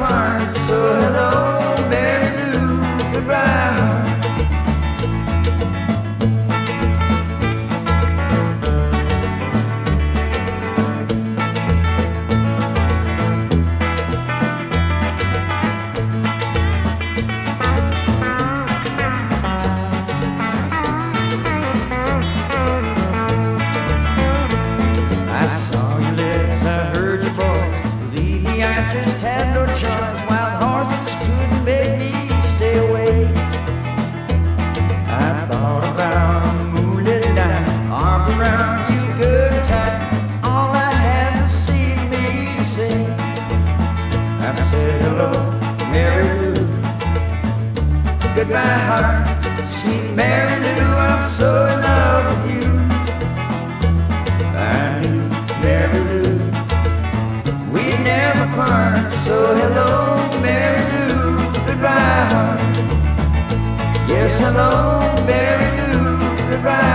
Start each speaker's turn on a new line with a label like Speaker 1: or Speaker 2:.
Speaker 1: part. So hello, Mary Lou, goodbye, heart. I saw your lips, I heard your voice. Believe me, I just had no choice. Wild horses couldn't make me stay away. I thought about a moonlit night, arms around you good tight. All I had to see me to say. I said hello, Mary Lou, goodbye, heart. Sweet Mary Lou, I'm so in love with you. I knew Mary Lou, we never part. So hello, Mary Lou, goodbye, heart. Yes, hello, Mary Lou, goodbye.